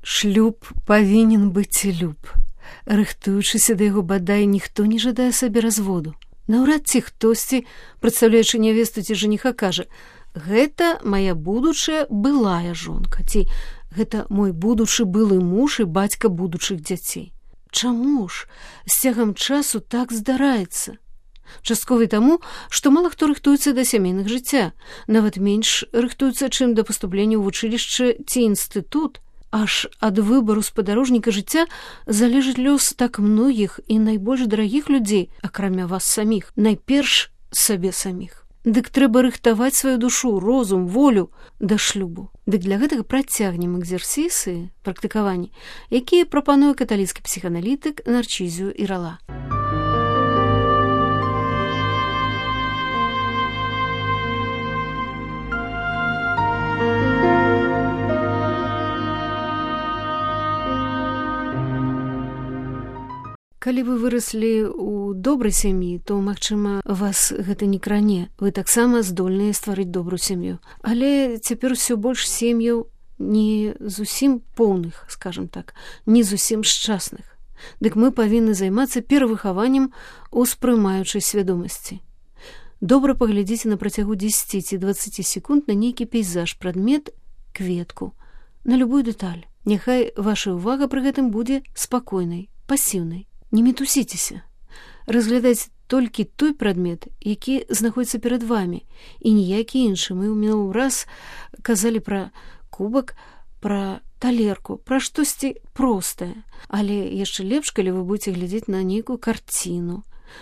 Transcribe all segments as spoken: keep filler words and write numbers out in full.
Шлюб павінен быць люб. Рыхтуючыся да яго, бадай, ніхто не жадае сабе разводу. Наўрад ці хтосьці, прадстаўляючы нявесту ці жаніха, кажа: гэта мая будучая былая жонка, ці гэта мой будучы былы муж і бацька будучых дзяцей. Чаму ж з цягам часу так здараецца? Часткова таму, што мала хто рыхтуецца да сямейных жыцця, нават менш рыхтуецца, чым да паступлення ў вучылішча ці інстытут. Аж ад выбару спадарожніка жыцця залежыць лёс так многіх і найбольш дарагіх людзей, акрамя вас саміх, найперш сабе саміх. Дык трэба рыхтаваць сваю душу, розум, волю да шлюбу. Дык для гэтага працягнем экзерсісы, практыкаванні, якія прапануе каталіцкі псіханалітык Нарцізіо Ірала. Калі вы выраслі ў добрай сям'і, то, магчыма, вас гэта не кране. Вы таксама здольныя стварыць добрую сям'ю. Але цяпер усё больш сем'яў не зусім поўных, скажам так, не зусім шчасных. Дык мы павінны займацца перавыхаваннем успрымаючай свядомасці. Добра паглядзіце на працягу дзесяці ці дваццаці секунд на нейкі пейзаж, прадмет, кветку, на любую дэталь. Няхай ваша ўвага пры гэтым будзе спакойнай, пасіўнай. Не мітусіцеся. Разглядаць толькі той прадмет, які знаходзіцца перад вамі, і ніякі іншы. Мы ў мінулы раз казалі пра кубак, пра талерку, пра штосьці простае. Але яшчэ лепш, калі вы будзеце глядзець на нейкую карціну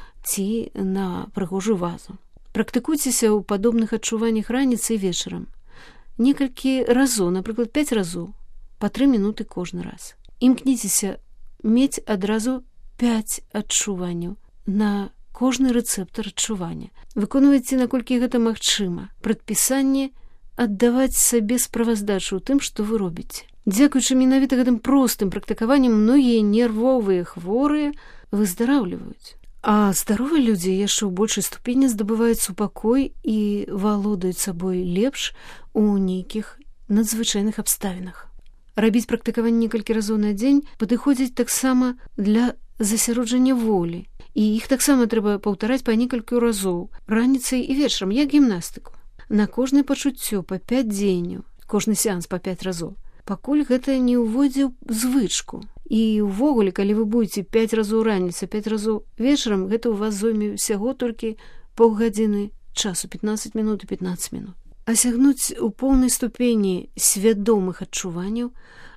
ці на прыгожую вазу. Практыкуйцеся ў падобных адчуваннях раніцай і вечарам. Некалькі разоў, напрыклад, пяць разоў, па тры мінуты кожны раз. Імкніцеся мець адразу пяць адчуванняў на кожны рэцэптар адчування. Выконвайце, наколькі гэта магчыма, прадпісанне аддаваць сабе справаздачу ў тым, што вы робіце. Дзякуючы менавіта гэтым простым практыкаваннем многія нервовыя хворыя выздараўліваюць. А здаровыя людзі яшчэ ў большай ступені здабываюць супакой і валодаюць сабой лепш у нейкіх надзвычайных абставінах. Рабіць практыкаванне некалькі разоў на дзень падыходзіць таксама для засяроджання волі. І іх таксама трэба паўтараць па некалькі разоў, раніцай і вечарам, як гімнастыку. На кожнае пачуццё па пяць дзеянняў, кожны сеанс па пяць разоў, пакуль гэта не ўводзе ў звычку. І ўвогуле, калі вы будзеце пяць разоў раніцай, пяць разоў вечарам, гэта ў вас зойме ўсяго толькі паўгадзіны часу, пятнаццаць мінут і пятнаццаць мінут. Асягнуць у поўнай ступені свядомых адчуванняў,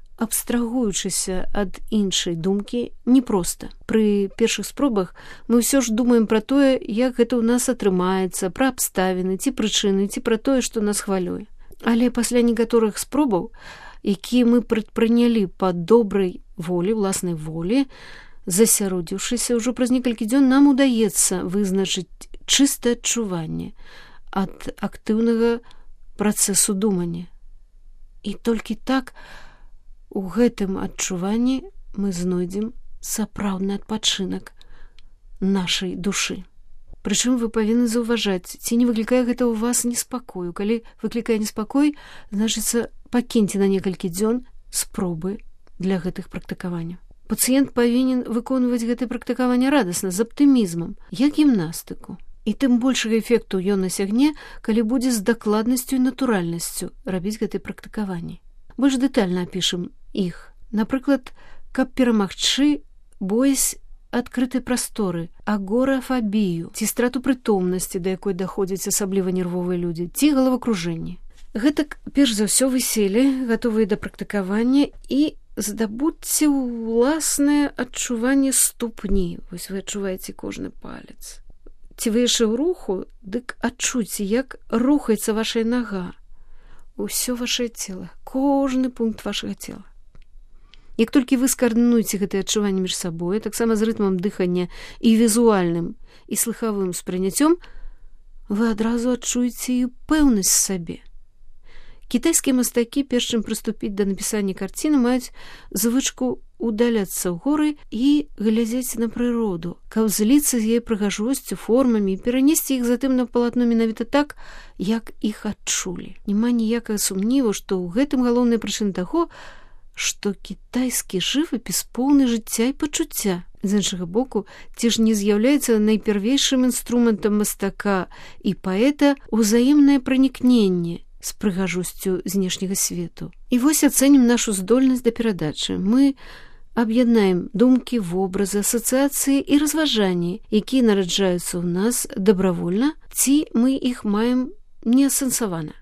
абстрагуючыся ад іншай думкі, непроста. Пры першых спробах мы ўсё ж думаем пра тое, як гэта ў нас атрымаецца, пра абставіны, ці прычыны, ці пра тое, што нас хвалюе. Але пасля некаторых спробаў, якія мы прадпрынялі па добрай волі, уласнай волі, засяродзіўшыся ўжо праз некалькі дзён, нам удаецца вызначыць чыстае адчуванне ад актыўнага працэсу думання. І толькі так у гэтым адчуванні мы знойдзем сапраўдны адпачынак нашай душы. Прычым вы павінны заўважаць, ці не выклікае гэта ў вас неспакою. Калі выклікае неспакой, значыцца, пакіньце на некалькі дзён спробы для гэтых практыкаванняў. Пацыент павінен выконваць гэтае практыкаванне радасна, з аптымізмам, як гімнастыку. І тым большага эфекту ён насягне, калі будзе з дакладнасцю і натуральнасцю рабіць гэтае практыкаванне. Больш дэтальна апішам іх. Напрыклад, каб перамагчы боязь адкрытай прасторы, агорафабію, ці страту прытомнасці, да якой даходзяць асабліва нервовыя людзі, ці галавакружэнне. Гэтак, перш за ўсё, вы селі, гатовыя да практыкавання, і здабудзьце ўласнае адчуванне ступні. Вось вы адчуваеце кожны палец. Ці вы яшчэ ў руху, дык адчуйце, як рухаецца вашая нага. Усё вашае цела, кожны пункт вашага цела. Як толькі вы скаардынуеце гэтыя адчуванні між сабой, таксама з рытмам дыхання і візуальным і слыхавым спрыняццём, вы адразу адчуеце і пэўнасць сабе. Кітайскія мастакі, перш чым прыступіць да напісання карціны, маюць звычку удаляцца ў горы і глядзець на прыроду, каб зліцца з яе прыгажосцю, формамі і перанесці іх затым на палатно менавіта так, як іх адчулі. Няма ніякага сумніву, што ў гэтым галоўная прычына таго, што кітайскі жывапіс поўны жыцця і пачуцця. З іншага боку, ці ж не з'яўляецца найпервейшым інструментам мастака і паэта ўзаемнае пранікненне з прыгажосцю знешняга свету. І вось ацэнім нашу здольнасць да перадачы. Мы аб'яднаем думкі, вобразы, асацыяцыі і разважанні, якія нараджаюцца ў нас дабравольна, ці мы іх маем неасэнсавана.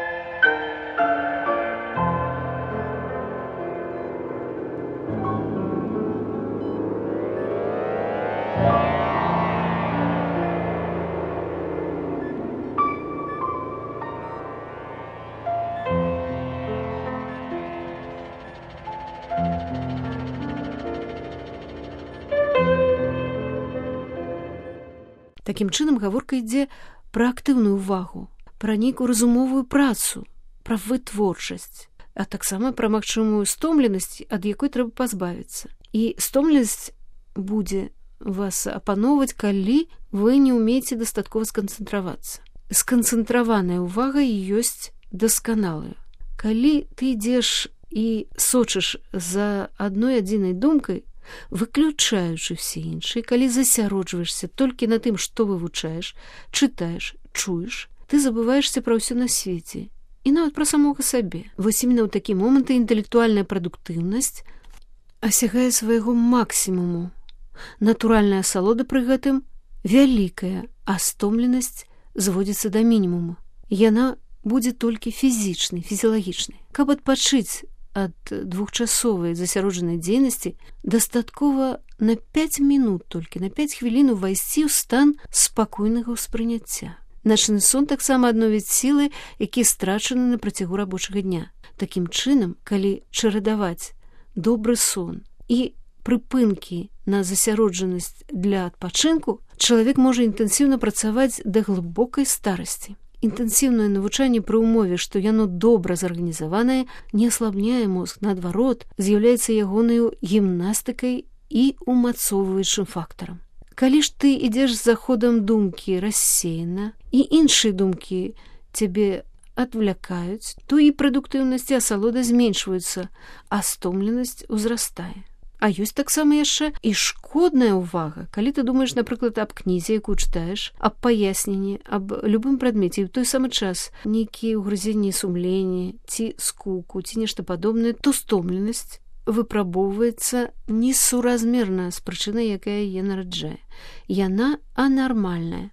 Такім чынам, гаворка ідзе пра актыўную ўвагу, пра нейкую разумовую працу, пра вытворчасць, а таксама пра магчымую стомленасць, ад якой трэба пазбавіцца. І стомленасць будзе вас апаноўваць, калі вы не ўмееце дастаткова сканцэнтравацца. Сканцэнтраваная ўвага і ёсць дасканалая. Калі ты ідзеш і сочыш за адной адзінай думкай, выключаючы все іншыя, калі засяроджваешся толькі на тым, што вывучаеш, чытаеш, чуеш, ты забываешся пра ўсё на свеце і нават пра самога сабе. Вось именно ў такі моманты інтэлектуальная прадуктыўнасць асягае свайго максімуму. Натуральная асалода пры гэтым вялікая, а стомленасць зводзіцца да мінімуму. Яна будзе толькі фізічнай, фізіялагічнай. Каб адпачыць ад двухчасовай засяроджанай дзейнасці, дастаткова на пяць мінут толькі, на пяць хвілін увайсці ў стан спакойнага ўспрыняцця. Начны сон таксама адновіць сілы, якія страчаны на працягу рабочага дня. Такім чынам, калі чарадаваць добры сон і прыпынкі на засяроджанасць для адпачынку, чалавек можа інтэнсіўна працаваць да глыбокай старасці. Інтэнсіўнае навучанне пры ўмове, што яно добра зарганізаванае, не аслабняе мозг, наадварот, з'яўляецца ягонаю гімнастыкай і умацоўваючым фактарам. Калі ж ты ідзеш з заходам думкі рассеяна, і іншыя думкі цябе адвлякаюць, то і прадуктыўнасць і асалода зменшваюцца, а стомленасць узрастае. А ёсць таксама яшчэ і шкодная ўвага, калі ты думаеш, напрыклад, аб кнізе, якую чытаеш, аб паясненні, аб любым прадмеце, і ў той самы час нейкія ўгрызенні сумлення, ці скуку, ці нешта падобнае, то стомленасць выпрабоўваецца несуразмерна з прычынай, якая яе нараджае. Яна анармальная.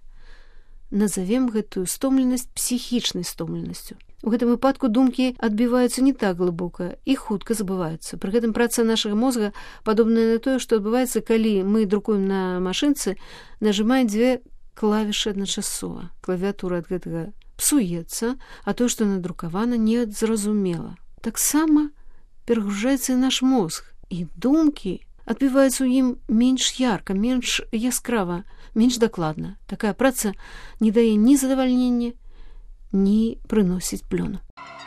Назовем гэтую стомленасць псіхічнай стомленасцю. У гэтым выпадку думкі адбіваюцца не так глыбока і хутка забываюцца. Пры гэтым праца нашага мозга падобная на тое, што адбываецца, калі мы друкуем на машынцы, нажимаем дзве клавішы адначасова. Клавіатура ад гэтага псуецца, а тое, што надрукавана, не зразумела. Таксама перагружаецца і наш мозг, і думкі адбіваюцца ў ім менш ярка, менш яскрава, менш дакладна. Такая праца не дае ні задавальнення, ні прыносіць плёну.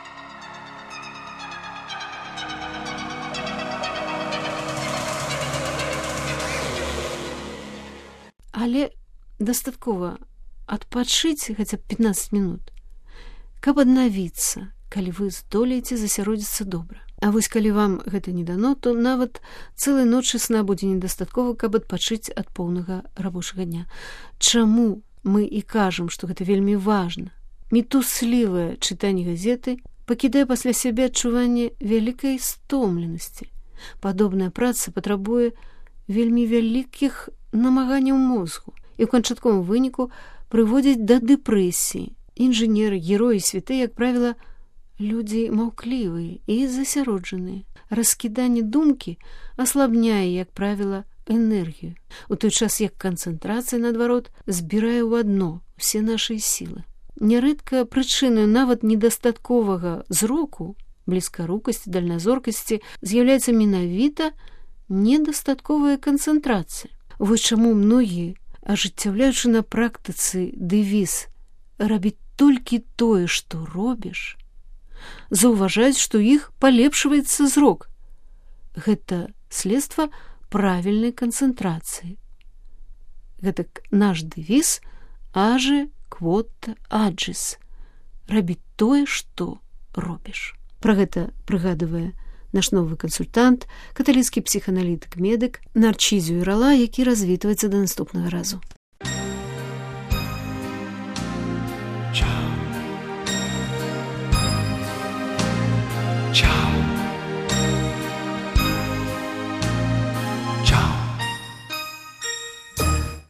Але дастаткова адпачыць хаця б пятнаццаць мінут, каб аднавіцца, калі вы здолееце засяродзіцца добра. А вось калі вам гэта не дано, то нават цэлай ночы сна будзе недастаткова, каб адпачыць ад поўнага рабочага дня. Чаму мы і кажам, што гэта вельмі важна? Мітуслівае чытанне газеты пакідае пасля сябе адчуванне вялікай стомленасці. Падобная праца патрабуе вельмі вялікіх намаганняў мозгу і ў канчатковым выніку прыводзіць да дэпрэсіі. Інжынеры, героі, святы, як правіла, людзі маўклівыя і засяроджаныя. Раскіданне думкі аслабняе, як правіла, энергію, у той час як канцэнтрацыя, наадварот, збірае ў адно ўсе нашы сілы. Нярэдка прычынаю нават недастатковага зроку, блізкарукасці, дальназоркасці з'яўляецца менавіта недастатковая канцэнтрацыя. Вось чаму многія, ажыццяўляючы на практыцы дэвіз «рабіць толькі тое, што робіш», заўважаюць, што іх палепшваецца зрок. Гэта следства правільнай канцэнтрацыі. Гэтак наш дэвіз «аже квот аджис» — рабіць тое, што робіш. Пра гэта прыгадывае наш новы кансультант, каталіцкі псіханалітык-медык Нарчізю Ірала, які развітваецца да наступнага разу.